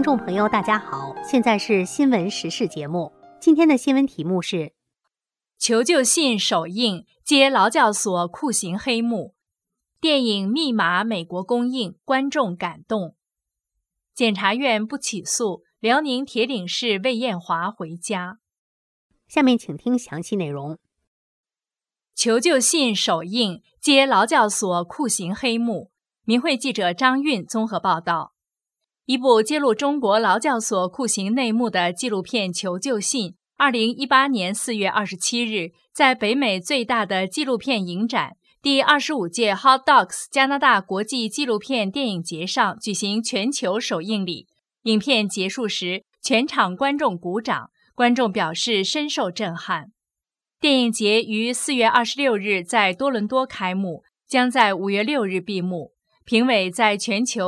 众朋友大家好，现在是新闻时事节目。今天的新闻题目是求救信首映揭劳教所酷刑黑幕，电影《密码》美国公映，观众感动。检察院不起诉辽宁铁岭市魏艳华回家。 下面请听详细内容。 求救信首映揭劳教所酷刑黑幕，民汇记者张韵综合报道。一部揭露中国劳教所酷刑内幕的纪录片《求救信》2018年4月27日在北美最大的纪录片影展第25届 Hot Docs 加拿大国际纪录片电影节上举行全球首映礼。影片结束时，全场观众鼓掌，观众表示深受震撼。电影节于4月26日在多伦多开幕，将在5月6日闭幕。评委在全球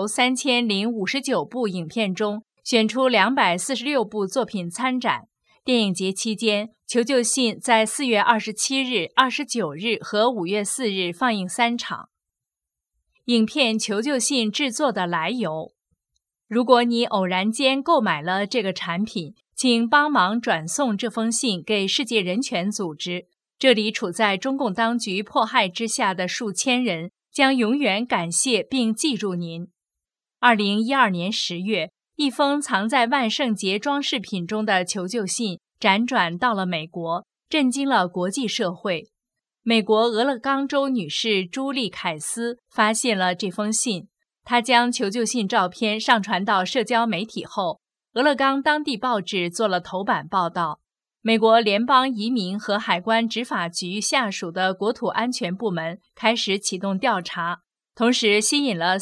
3059部影片中选出246部作品参展。电影节期间，求救信在4月27日、29日和5月4日放映3场。影片求救信制作的来由：如果你偶然间购买了这个产品，请帮忙转送这封信给世界人权组织。这里处在中共当局迫害之下的数千人将永远感谢并记住您。2012年10月，一封藏在万圣节装饰品中的求救信辗转到了美国，震惊了国际社会。美国俄勒冈州女士朱莉·凯斯发现了这封信，她将求救信照片上传到社交媒体后，俄勒冈当地报纸做了头版报道。美国联邦移民和海关执法局下属的国土安全部门开始启动调查，同时吸引了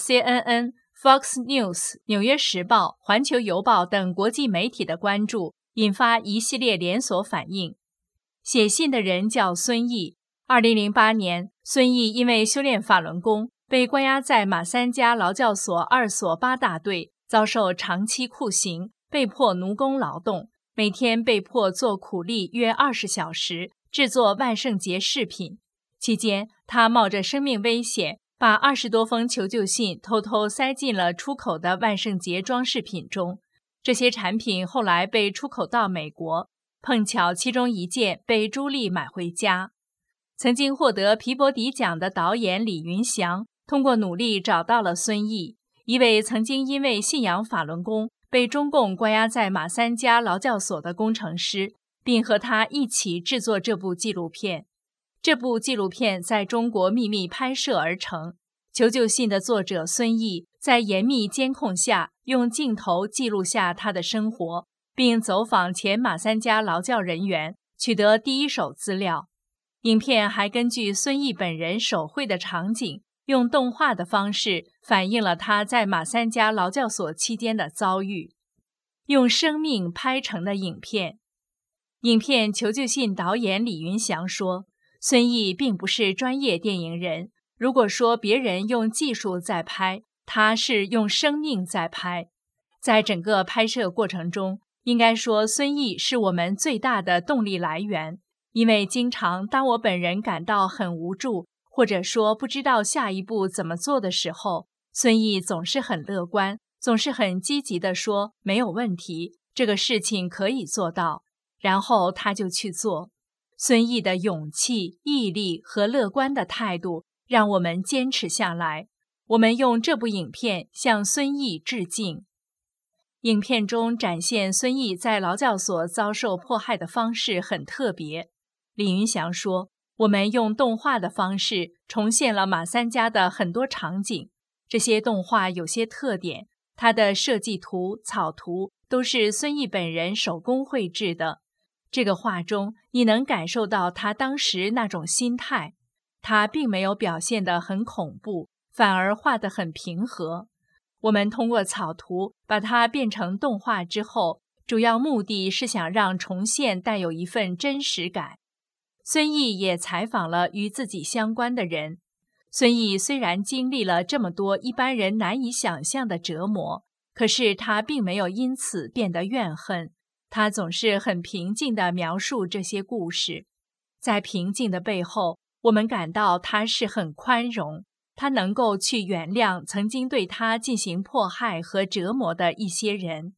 CNN、Fox News、纽约时报、环球邮报等国际媒体的关注，引发一系列连锁反应。写信的人叫孙毅。2008年，孙毅因为修炼法轮功，被关押在马三家劳教所2所8大队，遭受长期酷刑，被迫奴工劳动。每天被迫做苦力约20小时，制作万圣节饰品。期间，他冒着生命危险，把20多封求救信偷偷塞进了出口的万圣节装饰品中。这些产品后来被出口到美国，碰巧其中一件被朱莉买回家。曾经获得皮博迪奖的导演李云祥通过努力找到了孙毅，一位曾经因为信仰法轮功被中共关押在马三家劳教所的工程师，并和他一起制作这部纪录片。这部纪录片在中国秘密拍摄而成。求救信的作者孙毅在严密监控下，用镜头记录下他的生活，并走访前马三家劳教人员，取得第一手资料。影片还根据孙毅本人手绘的场景，用动画的方式反映了他在马三家劳教所期间的遭遇。用生命拍成的影片。影片求救信导演李云祥说，孙毅并不是专业电影人，如果说别人用技术在拍，他是用生命在拍。在整个拍摄过程中，应该说孙毅是我们最大的动力来源，因为经常当我本人感到很无助，或者说不知道下一步怎么做的时候，孙毅总是很乐观，总是很积极地说没有问题，这个事情可以做到，然后他就去做。孙毅的勇气、毅力和乐观的态度让我们坚持下来。我们用这部影片向孙毅致敬。影片中展现孙毅在劳教所遭受迫害的方式很特别。李云祥说，我们用动画的方式重现了马三家的很多场景，这些动画有些特点，它的设计图、草图都是孙毅本人手工绘制的。这个画中，你能感受到他当时那种心态，他并没有表现得很恐怖，反而画得很平和。我们通过草图把它变成动画之后，主要目的是想让重现带有一份真实感。孙毅也采访了与自己相关的人。孙毅虽然经历了这么多一般人难以想象的折磨，可是他并没有因此变得怨恨，他总是很平静地描述这些故事。在平静的背后，我们感到他是很宽容，他能够去原谅曾经对他进行迫害和折磨的一些人。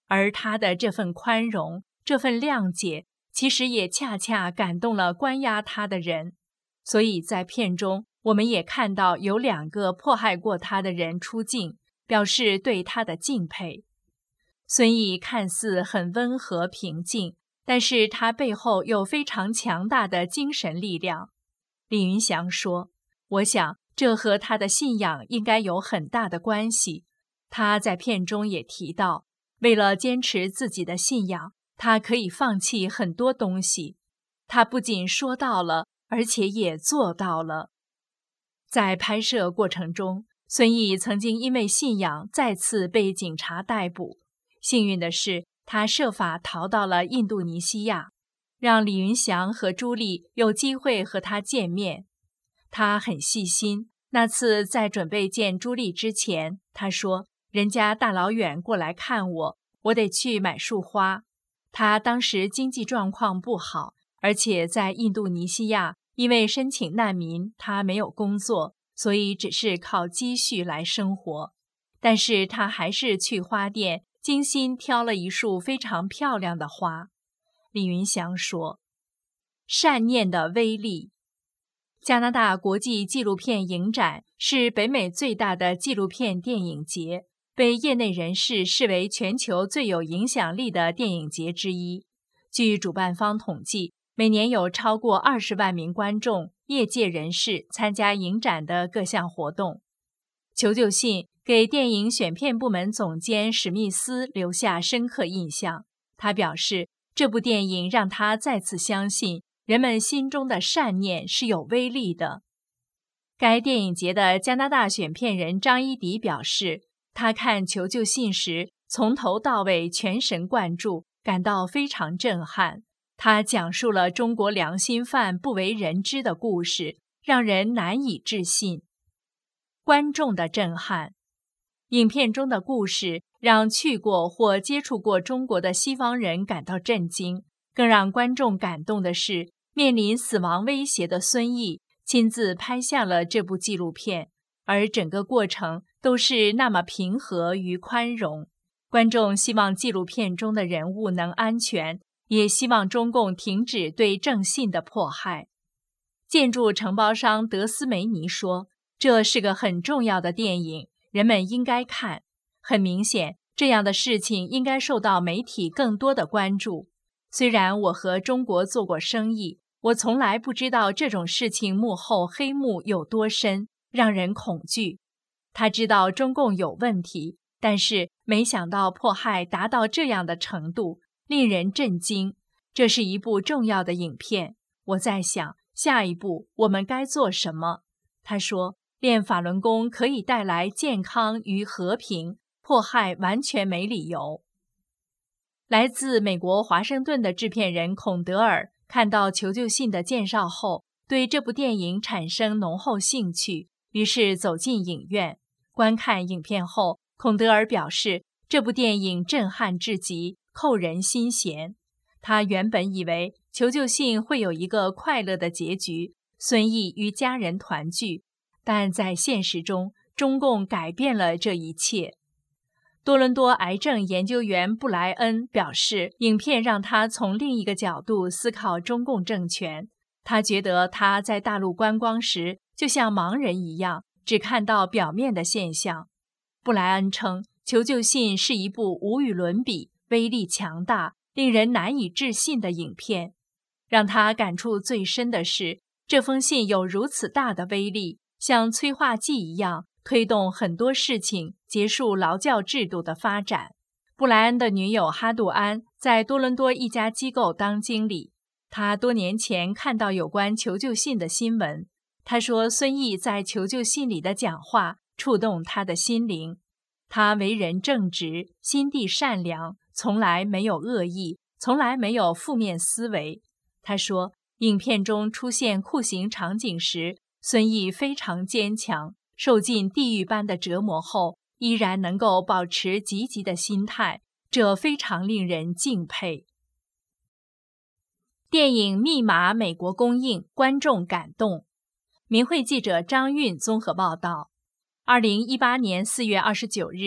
而他的这份宽容，这份谅解，其实也恰恰感动了关押他的人。所以在片中，我们也看到有2个迫害过他的人出镜，表示对他的敬佩。孙毅看似很温和平静，但是他背后有非常强大的精神力量。李云祥说，我想这和他的信仰应该有很大的关系。他在片中也提到，为了坚持自己的信仰，他可以放弃很多东西。他不仅说到了，而且也做到了。在拍摄过程中，孙毅曾经因为信仰再次被警察逮捕。幸运的是，他设法逃到了印度尼西亚，让李云祥和朱莉有机会和他见面。他很细心，那次在准备见朱莉之前，他说人家大老远过来看我，我得去买束花。他当时经济状况不好，而且在印度尼西亚，因为申请难民，他没有工作，所以只是靠积蓄来生活。但是他还是去花店精心挑了一束非常漂亮的花。李云祥说，善念的威力。加拿大国际纪录片影展是北美最大的纪录片电影节，被业内人士视为全球最有影响力的电影节之一。据主办方统计，每年有超过20万名观众、业界人士参加影展的各项活动。求救信给电影选片部门总监史密斯留下深刻印象。他表示，这部电影让他再次相信人们心中的善念是有威力的。该电影节的加拿大选片人张一迪表示，他看求救信时从头到尾全神贯注，感到非常震撼。他讲述了中国良心犯不为人知的故事，让人难以置信。观众的震撼。影片中的故事让去过或接触过中国的西方人感到震惊，更让观众感动的是，面临死亡威胁的孙毅亲自拍下了这部纪录片，而整个过程都是那么平和与宽容。观众希望纪录片中的人物能安全，也希望中共停止对正信的迫害。建筑承包商德斯梅尼说，这是个很重要的电影，人们应该看。很明显，这样的事情应该受到媒体更多的关注。虽然我和中国做过生意，我从来不知道这种事情幕后黑幕有多深，让人恐惧。他知道中共有问题，但是没想到迫害达到这样的程度，令人震惊。这是一部重要的影片，我在想，下一步我们该做什么？他说，练法轮功可以带来健康与和平，迫害完全没理由。来自美国华盛顿的制片人孔德尔看到求救信的介绍后，对这部电影产生浓厚兴趣，于是走进影院。观看影片后，孔德尔表示，这部电影震撼至极，扣人心弦。他原本以为求救信会有一个快乐的结局，孙毅与家人团聚，但在现实中，中共改变了这一切。多伦多癌症研究员布莱恩表示，影片让他从另一个角度思考中共政权。他觉得他在大陆观光时，就像盲人一样，只看到表面的现象。布莱恩称，求救信是一部无与伦比、威力强大、令人难以置信的影片。让他感触最深的是，这封信有如此大的威力，像催化剂一样推动很多事情，结束劳教制度的发展。布莱恩的女友哈杜安在多伦多一家机构当经理，他多年前看到有关求救信的新闻。他说，孙毅在求救信里的讲话触动他的心灵。他为人正直，心地善良，从来没有恶意，从来没有负面思维。他说，影片中出现酷刑场景时，孙毅非常坚强，受尽地狱般的折磨后，依然能够保持积极的心态，这非常令人敬佩。电影《密码》美国公映，观众感动。民汇记者张韵综合报道。2018年4月29日，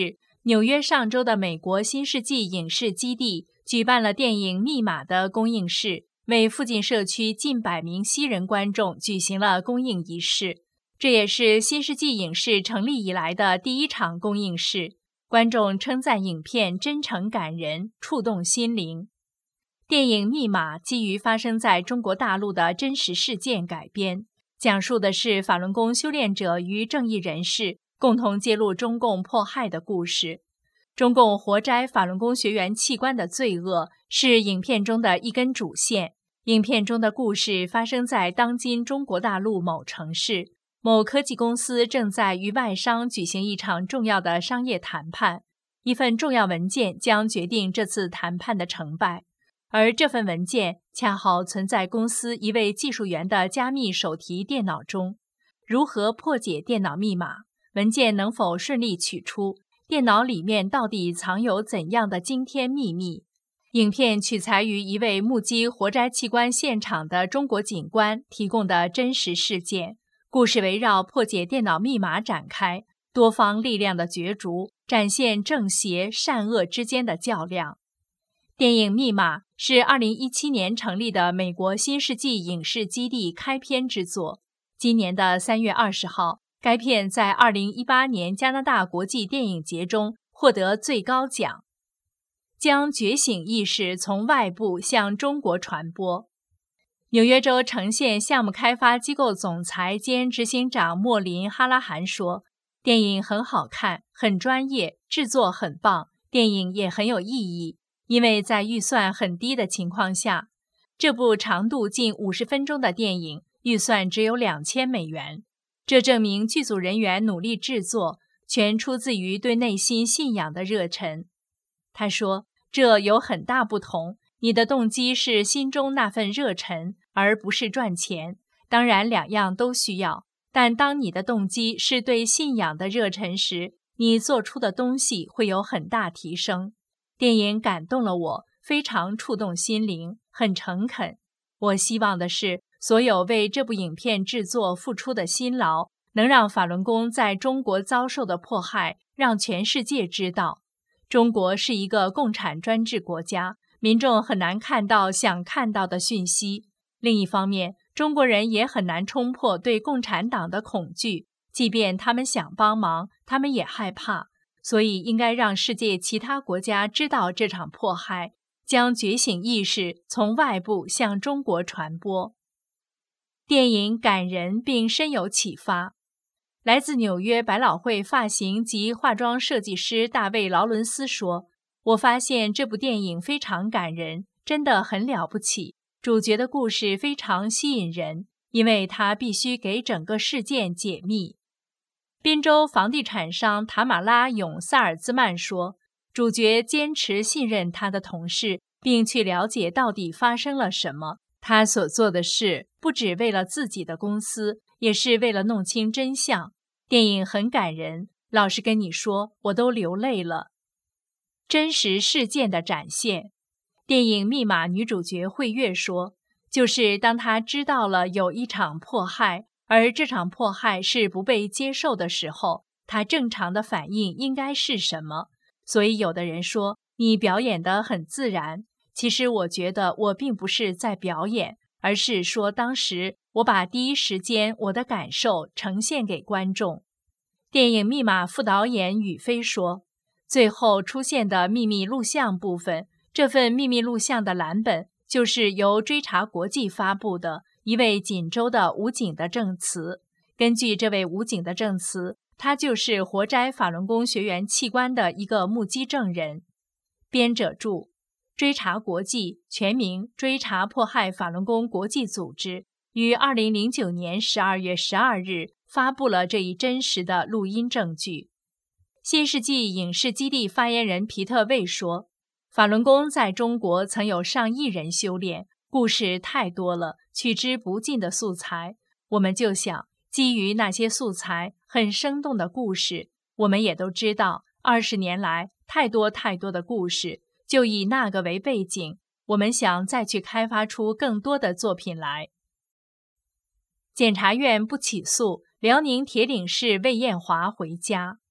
纽约上周的美国新世纪影视基地举办了电影《密码》的公映式，为附近社区近100名西人观众举行了公映仪式。这也是新世纪影视成立以来的第一场公映式。观众称赞影片真诚感人，触动心灵。电影《密码》基于发生在中国大陆的真实事件改编，讲述的是法轮功修炼者与正义人士共同揭露中共迫害的故事。中共活摘法轮功学员器官的罪恶是影片中的一根主线。影片中的故事发生在当今中国大陆某城市，某科技公司正在与外商举行一场重要的商业谈判，一份重要文件将决定这次谈判的成败，而这份文件恰好存在公司一位技术员的加密手提电脑中。如何破解电脑密码？文件能否顺利取出？电脑里面到底藏有怎样的惊天秘密？影片取材于一位目击活摘器官现场的中国警官提供的真实事件。故事围绕破解电脑密码展开，多方力量的角逐，展现正邪善恶之间的较量。电影《密码》是2017年成立的美国新世纪影视基地开篇之作。今年的3月20号，该片在2018年加拿大国际电影节中获得最高奖，将觉醒意识从外部向中国传播。纽约州城县项目开发机构总裁兼执行长莫林·哈拉韩说，电影很好看，很专业，制作很棒，电影也很有意义，因为在预算很低的情况下，这部长度近50分钟的电影预算只有$2000，这证明剧组人员努力制作，全出自于对内心信仰的热忱。他说，这有很大不同，你的动机是心中那份热忱，而不是赚钱。当然两样都需要，但当你的动机是对信仰的热忱时，你做出的东西会有很大提升。电影感动了我，非常触动心灵，很诚恳。我希望的是，所有为这部影片制作付出的辛劳，能让法轮功在中国遭受的迫害让全世界知道。中国是一个共产专制国家，民众很难看到想看到的讯息。另一方面，中国人也很难冲破对共产党的恐惧，即便他们想帮忙，他们也害怕。所以应该让世界其他国家知道这场迫害，将觉醒意识从外部向中国传播。电影感人并深有启发。来自纽约百老汇发型及化妆设计师大卫·劳伦斯说，我发现这部电影非常感人，真的很了不起。主角的故事非常吸引人，因为他必须给整个事件解密。宾州房地产商塔马拉·永萨尔兹曼说，主角坚持信任他的同事，并去了解到底发生了什么。他所做的事不只为了自己的公司，也是为了弄清真相。电影很感人，老实跟你说，我都流泪了。真实事件的展现。电影《密码》女主角惠月说，就是当她知道了有一场迫害，而这场迫害是不被接受的时候，她正常的反应应该是什么？所以有的人说，你表演得很自然。其实我觉得我并不是在表演，而是说当时我把第一时间我的感受呈现给观众。电影《密码》副导演宇飞说，最后出现的秘密录像部分，这份秘密录像的蓝本就是由追查国际发布的一位锦州的武警的证词。根据这位武警的证词，他就是活摘法轮功学员器官的一个目击证人。编者注：追查国际全名追查迫害法轮功国际组织于2009年12月12日发布了这一真实的录音证据。新世纪影视基地发言人皮特卫说，法轮功在中国曾有上亿人修炼，故事太多了，取之不尽的素材。我们就想，基于那些素材很生动的故事，我们也都知道20年来太多的故事，就以那个为背景，我们想再去开发出更多的作品来。检察院不起诉辽宁铁岭市魏艳华回家。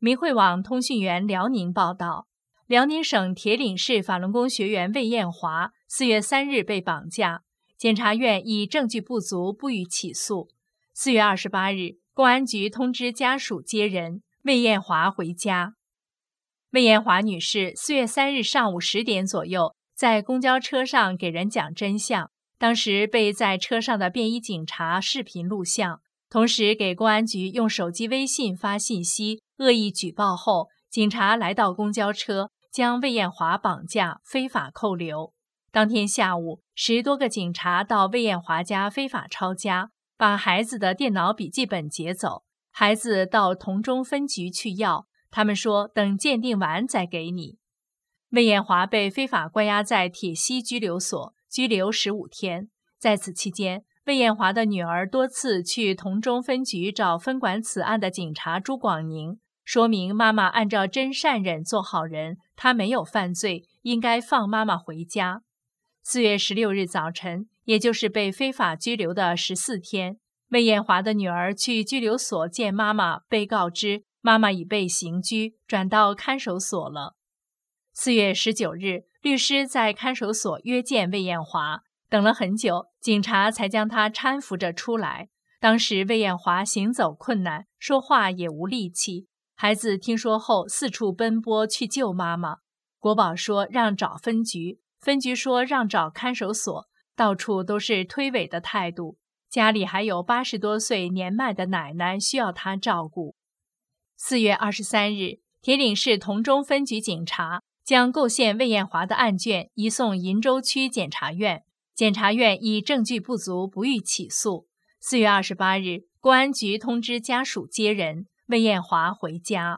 明慧网通讯员辽宁报道，辽宁省铁岭市法轮功学员魏艳华4月3日被绑架，检察院以证据不足不予起诉。4月28日，公安局通知家属接人，魏艳华回家。魏艳华女士4月3日上午10点左右，在公交车上给人讲真相，当时被在车上的便衣警察视频录像，同时给公安局用手机微信发信息，恶意举报后，警察来到公交车，将魏艳华绑架，非法扣留。当天下午，10多个警察到魏艳华家非法抄家，把孩子的电脑笔记本劫走，孩子到同中分局去要，他们说等鉴定完再给你。魏艳华被非法关押在铁西拘留所，拘留15天。在此期间，魏艳华的女儿多次去同中分局找分管此案的警察朱广宁，说明妈妈按照真善忍做好人，她没有犯罪，应该放妈妈回家。4月16日早晨，也就是被非法拘留的14天，魏艳华的女儿去拘留所见妈妈，被告知妈妈已被刑拘，转到看守所了。4月19日，律师在看守所约见魏艳华，等了很久，警察才将她搀扶着出来。当时魏艳华行走困难，说话也无力气。孩子听说后四处奔波去救妈妈，国保说让找分局，分局说让找看守所，到处都是推诿的态度。家里还有80多岁年迈的奶奶需要他照顾。4月23日，铁岭市同中分局警察将构陷魏艳华的案卷移送鄞州区检察院，检察院以证据不足不予起诉。4月28日，公安局通知家属接人，魏艳华回家。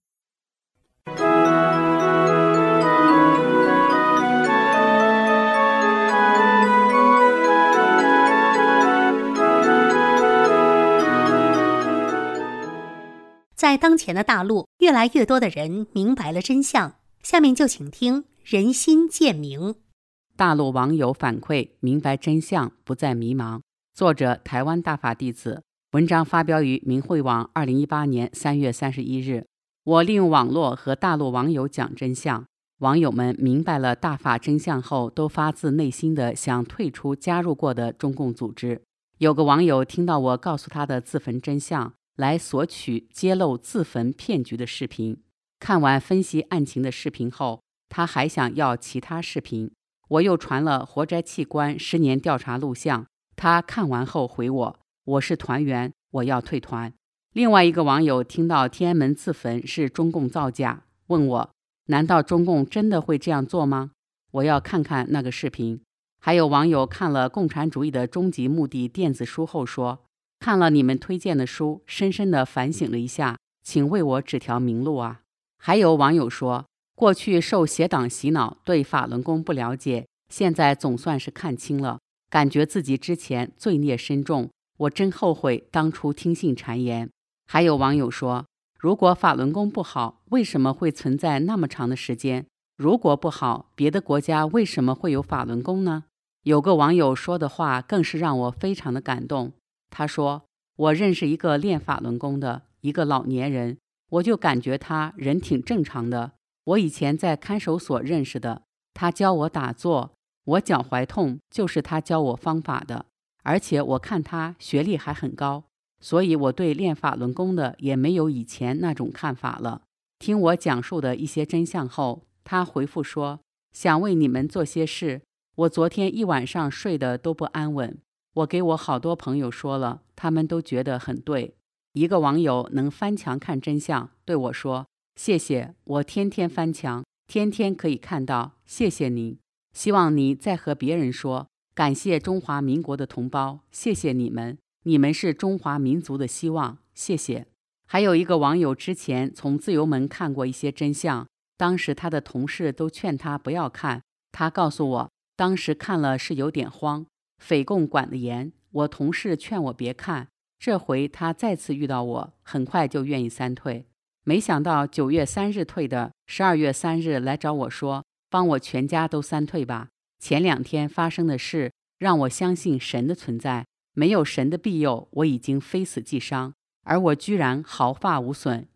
在当前的大陆，越来越多的人明白了真相。下面就请听人心渐明。 大陆网友反馈，明白真相，不再迷茫。作者台湾大法弟子，文章发表于明慧网2018年3月31日。我利用网络和大陆网友讲真相，网友们明白了大法真相后，都发自内心的想退出加入过的中共组织。有个网友听到我告诉他的自焚真相，来索取揭露自焚骗局的视频。看完分析案情的视频后，他还想要其他视频。我又传了活摘器官10年调查录像，他看完后回我是团员，我要退团。另外一个网友听到天安门自焚是中共造假，问我难道中共真的会这样做吗？我要看看那个视频。还有网友看了《共产主义的终极目的》电子书后说，看了你们推荐的书，深深地反省了一下，请为我指条明路啊。还有网友说，过去受邪党洗脑，对法轮功不了解，现在总算是看清了，感觉自己之前罪孽深重，我真后悔当初听信谗言。还有网友说，如果法轮功不好，为什么会存在那么长的时间？如果不好，别的国家为什么会有法轮功呢？有个网友说的话更是让我非常的感动。他说，我认识一个练法轮功的一个老年人，我就感觉他人挺正常的。我以前在看守所认识的，他教我打坐，我脚踝痛就是他教我方法的，而且我看他学历还很高，所以我对练法轮功的也没有以前那种看法了。听我讲述的一些真相后，他回复说，想为你们做些事，我昨天一晚上睡得都不安稳。我给我好多朋友说了，他们都觉得很对。一个网友能翻墙看真相，对我说，谢谢，我天天翻墙，天天可以看到，谢谢您。希望你再和别人说，感谢中华民国的同胞，谢谢你们，你们是中华民族的希望，谢谢。还有一个网友之前从自由门看过一些真相，当时他的同事都劝他不要看，他告诉我，当时看了是有点慌，匪共管得严，我同事劝我别看，这回他再次遇到我，很快就愿意三退。没想到9月3日退的，12月3日来找我说，帮我全家都三退吧。前2天发生的事让我相信神的存在，没有神的庇佑，我已经非死即伤，而我居然毫发无损，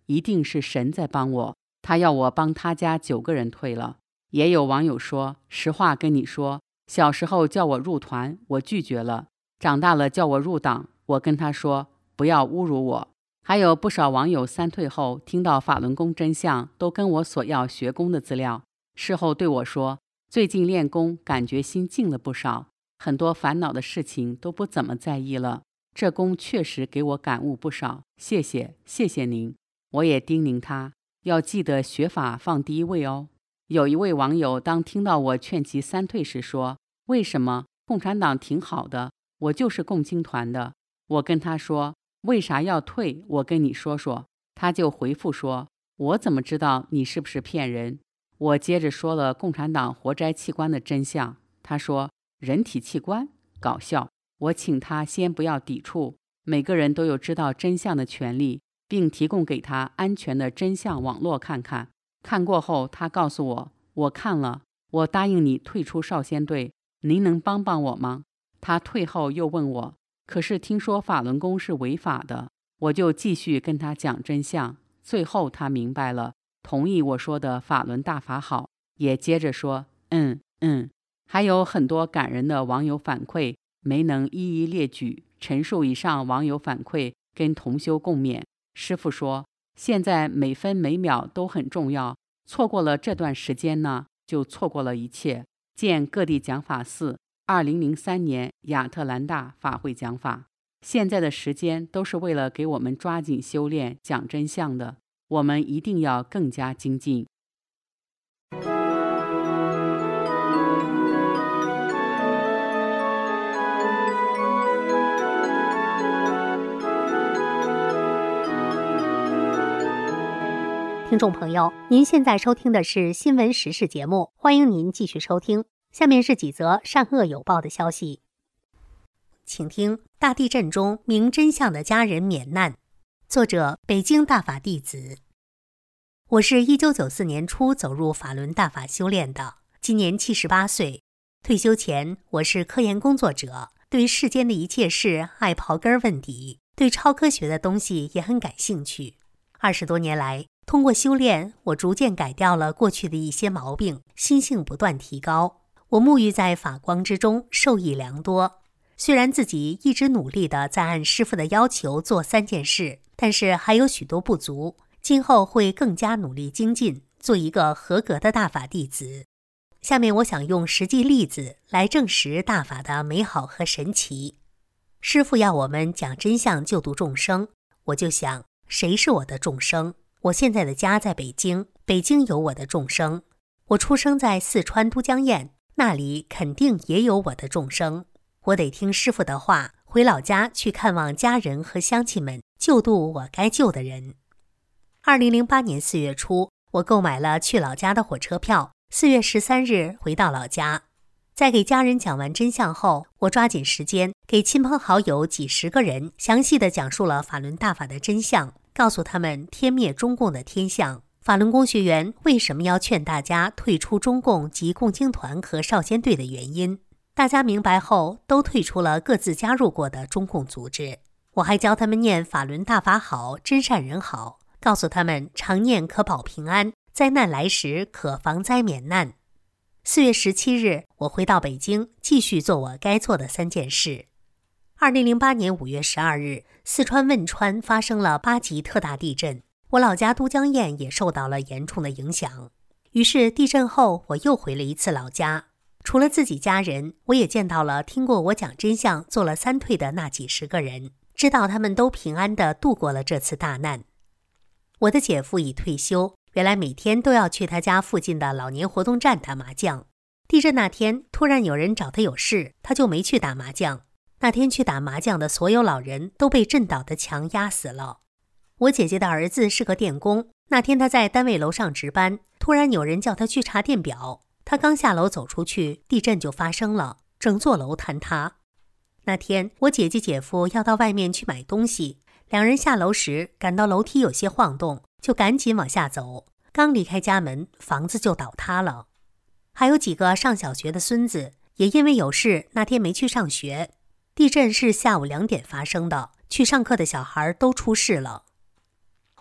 一定是神在帮我，他要我帮他家9个人退了。也有网友说，实话跟你说，小时候叫我入团，我拒绝了，长大了叫我入党，我跟他说不要侮辱我。还有不少网友3退后听到法轮功真相，都跟我索要学功的资料，事后对我说，最近练功感觉心静了不少，很多烦恼的事情都不怎么在意了，这功确实给我感悟不少，谢谢您。我也叮咛他要记得学法放第一位哦。有一位网友当听到我劝其3退时说，为什么？共产党挺好的，我就是共青团的。我跟他说，为啥要退？我跟你说说。他就回复说，我怎么知道你是不是骗人？我接着说了共产党活摘器官的真相。他说，人体器官？搞笑。我请他先不要抵触，每个人都有知道真相的权利，并提供给他安全的真相网络看看。看过后，他告诉我，我看了，我答应你退出少先队，您能帮帮我吗？他退后又问我，可是听说法轮功是违法的，我就继续跟他讲真相。最后他明白了，同意我说的法轮大法好，也接着说还有很多感人的网友反馈，没能一一列举，陈述以上网友反馈跟同修共勉。师父说，现在每分每秒都很重要，错过了这段时间呢，就错过了一切。见各地讲法寺2003年亚特兰大法会讲法。现在的时间都是为了给我们抓紧修炼讲真相的，我们一定要更加精进。 听众朋友，您现在收听的是新闻时事节目，欢迎您继续收听。下面是几则善恶有报的消息，请听：大地震中明真相的家人免难。作者：北京大法弟子。我是1994年初走入法轮大法修炼的，今年78岁。退休前，我是科研工作者，对世间的一切事爱刨根问底，对超科学的东西也很感兴趣。20多年来，通过修炼，我逐渐改掉了过去的一些毛病，心性不断提高。我沐浴在法光之中，受益良多。虽然自己一直努力地在按师父的要求做3件事，但是还有许多不足，今后会更加努力精进，做一个合格的大法弟子。下面我想用实际例子来证实大法的美好和神奇。师父要我们讲真相救度众生，我就想，谁是我的众生？我现在的家在北京，北京有我的众生。我出生在四川都江堰，那里肯定也有我的众生。我得听师父的话，回老家去看望家人和乡亲们，救度我该救的人。2008年4月初，我购买了去老家的火车票，4月13日回到老家。在给家人讲完真相后，我抓紧时间给亲朋好友几十个人详细地讲述了法轮大法的真相，告诉他们天灭中共的天象，法轮功学员为什么要劝大家退出中共及共青团和少先队的原因。大家明白后，都退出了各自加入过的中共组织。我还教他们念法轮大法好，真善人好，告诉他们常念可保平安，灾难来时可防灾免难。4月17日，我回到北京，继续做我该做的3件事。2008年5月12日，四川汶川发生了8级特大地震，我老家都江堰也受到了严重的影响。于是地震后，我又回了一次老家。除了自己家人，我也见到了听过我讲真相做了3退的那几十个人，知道他们都平安地度过了这次大难。我的姐夫已退休，原来每天都要去他家附近的老年活动站打麻将。地震那天，突然有人找他有事，他就没去打麻将。那天去打麻将的所有老人都被震倒的墙压死了。我姐姐的儿子是个电工，那天他在单位楼上值班，突然有人叫他去查电表。他刚下楼走出去，地震就发生了，整座楼坍塌。那天我姐姐姐夫要到外面去买东西，两人下楼时感到楼梯有些晃动，就赶紧往下走。刚离开家门，房子就倒塌了。还有几个上小学的孙子也因为有事，那天没去上学。地震是下午2点发生的，去上课的小孩都出事了。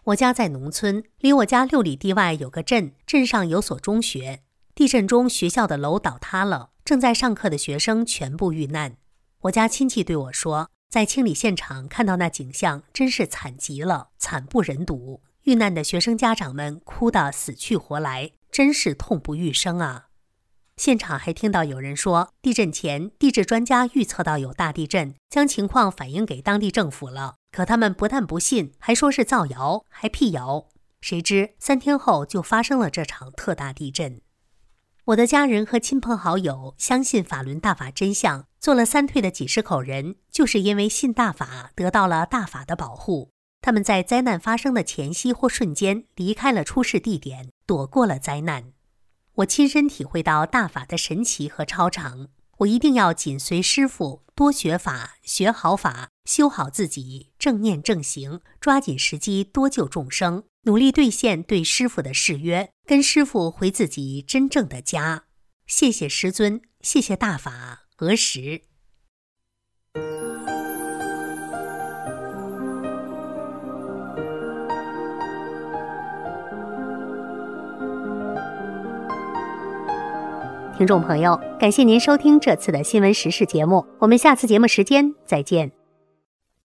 我家在农村，离我家6里地外有个镇，镇上有所中学。地震中学校的楼倒塌了，正在上课的学生全部遇难。我家亲戚对我说，在清理现场看到那景象真是惨极了，惨不忍睹。遇难的学生家长们哭得死去活来，真是痛不欲生啊。现场还听到有人说，地震前地质专家预测到有大地震，将情况反映给当地政府了，可他们不但不信，还说是造谣，还辟谣。谁知3天后就发生了这场特大地震。我的家人和亲朋好友相信法轮大法真相，做了3退的几十口人，就是因为信大法，得到了大法的保护。他们在灾难发生的前夕或瞬间离开了出事地点，躲过了灾难。我亲身体会到大法的神奇和超常，我一定要紧随师父，多学法，学好法，修好自己，正念正行，抓紧时机多救众生，努力兑现对师父的誓约，跟师父回自己真正的家。谢谢师尊，谢谢大法，何时？听众朋友，感谢您收听这次的新闻时事节目，我们下次节目时间再见。